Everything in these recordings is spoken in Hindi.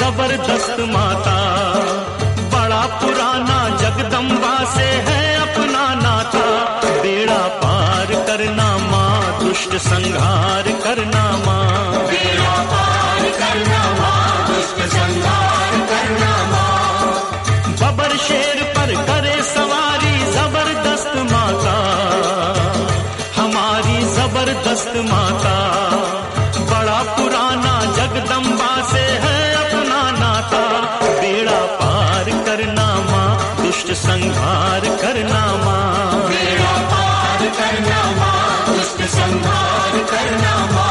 जबरदस्त माता, बड़ा पुराना जगदम्बा से है अपना नाता। बेड़ा पार करना माँ, दुष्ट संहार करना माँ, बेड़ा पार करना माँ, दुष्ट संहार करना माँ। बबर शेर पर करे सवारी जबरदस्त माता, हमारी जबरदस्त माता। बड़ा पुराना जगदम्बा से है अपना नाता। बेड़ा पार करना माँ, दुष्ट संहार करना माँ, बेड़ा पार करना माँ, दुष्ट संहार करना माँ।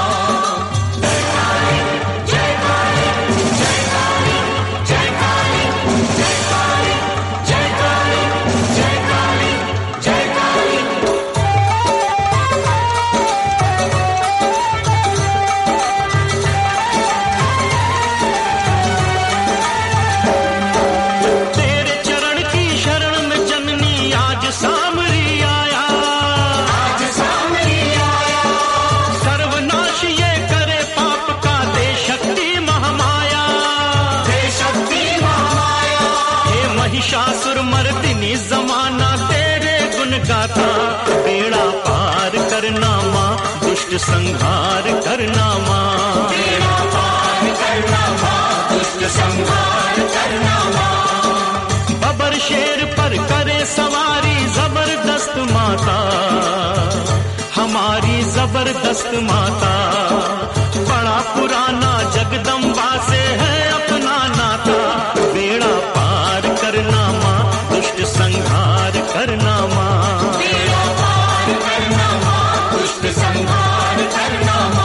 महिषासुर मर्दिनी जमाना तेरे गुण गाथा। बेड़ा पार करना माँ, दुष्ट संहार करना माँ, बेड़ा पार करना माँ, दुष्ट संहार करना माँ। बबर शेर पर करे सवारी जबरदस्त माता, हमारी जबरदस्त माता। बड़ा पुराना जगदम्बा से है अपना नाता। बेड़ा पार करना माँ, दुष्ट संहार करना माँ, बेड़ा पार करना माँ, दुष्ट संहार करना माँ।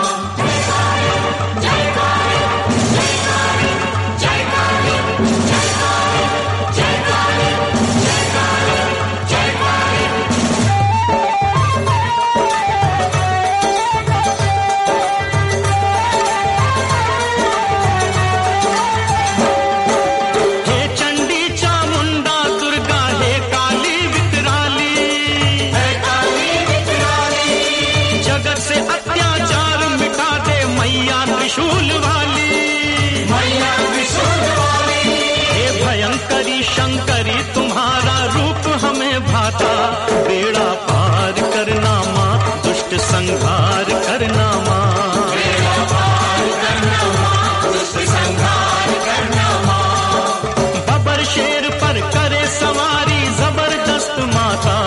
त्रिशूल वाली, मैया त्रिशूल वाली, हे भयंकरी शंकरी तुम्हारा रूप हमें भाता। बेड़ा पार करना माँ, दुष्ट संहार करना माँ, बेड़ा पार करना माँ, दुष्ट संहार करना माँ। बबर शेर पर करे सवारी जबरदस्त माता,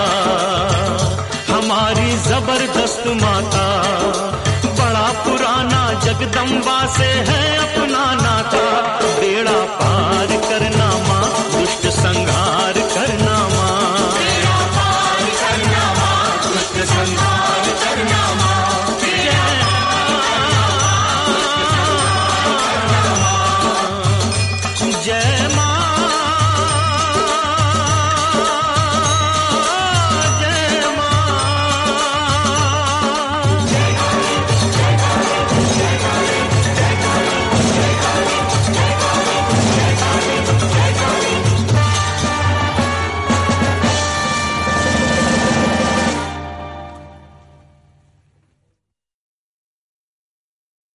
हमारी जबरदस्त माता। बड़ा पुराना जगदम्बा से है